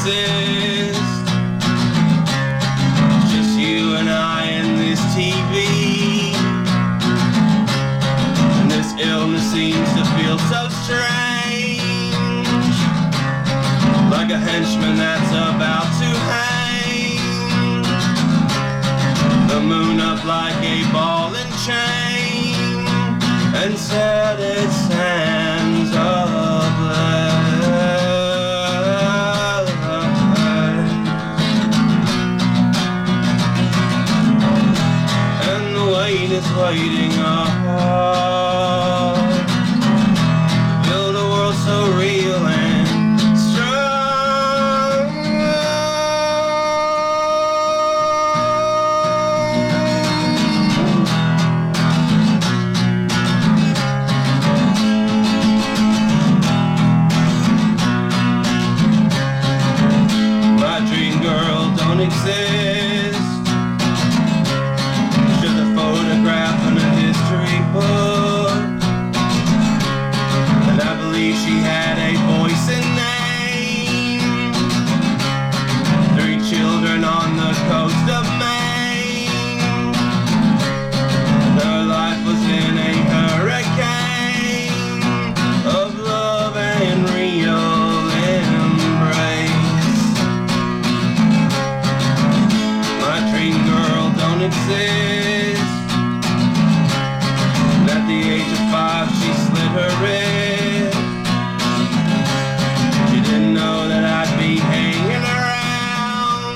exist. It's just you and I and this TV, and this illness seems to feel so strange, like a henchman that's about to hang the moon up like a ball and chain, and set its hands ablaze. And the weight is waiting up to build a world so real and strong. My dream girl don't exist, just a photograph in a history book, and I believe she had a voice and name. 3 children on the coast of Maine, and her life was in a hurricane of love and real embrace. My dream girl don't exist. At the age of 5 she slit her wrist. She didn't know that I'd be hanging around,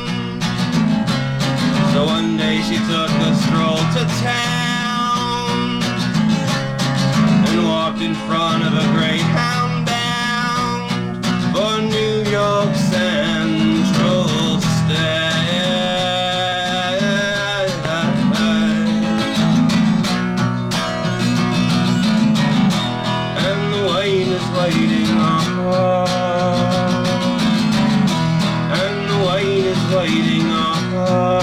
so one day she took a stroll to town and walked in front of a Greyhound bound for New York Central Station. Waiting on, and the weight is waiting on.